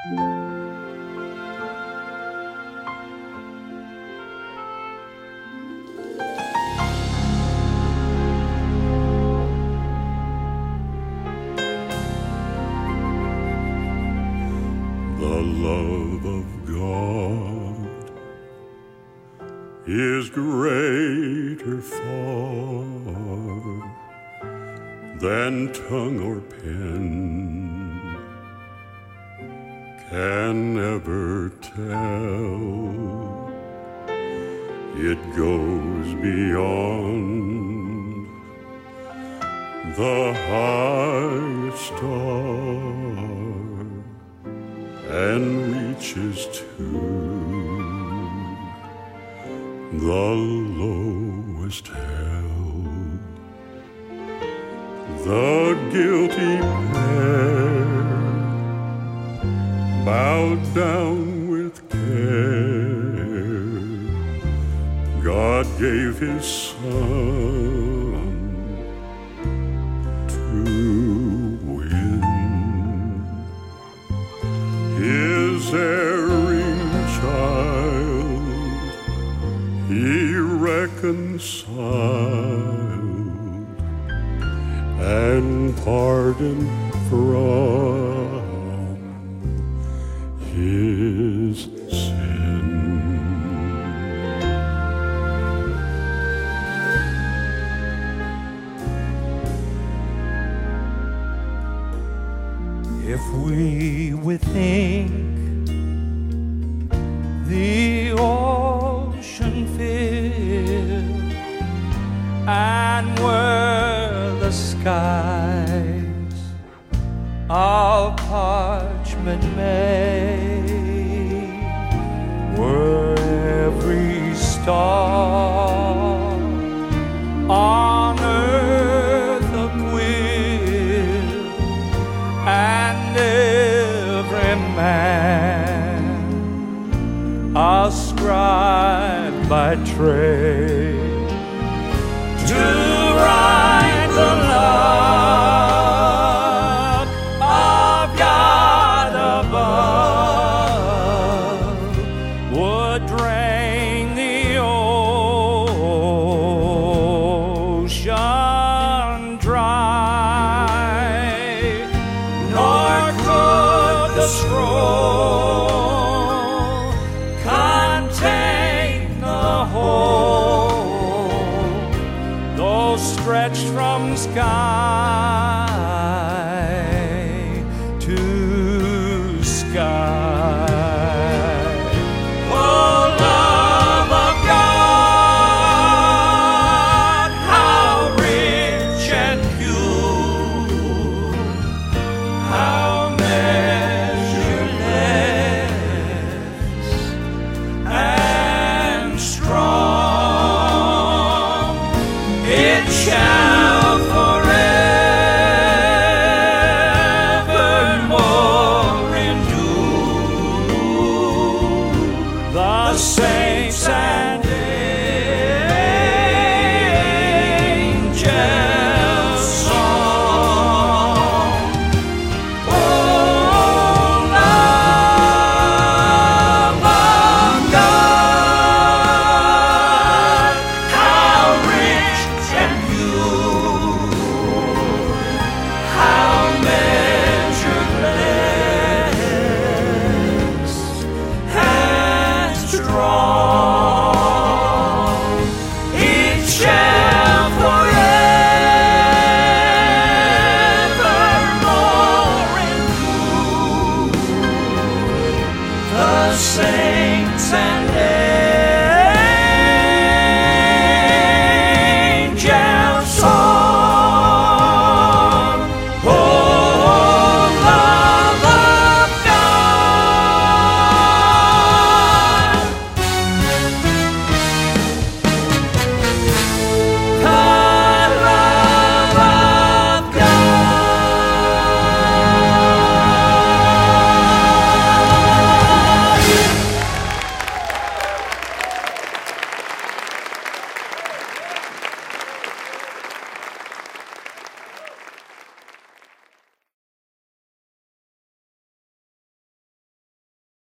The love of God is greater far than tongue or pen can ever tell. It goes beyond the highest star and reaches to the lowest hell. The guilty pair bowed down with care. God gave His Son to win His erring child. He reconciled and pardoned from his sin. If we would think the ocean filled and were the skies of parchment made, were every star on earth a quill, and every man a scribe by trade, to write the love of God above, would drain the ocean dry, nor could the scroll contain the whole, though stretched from sky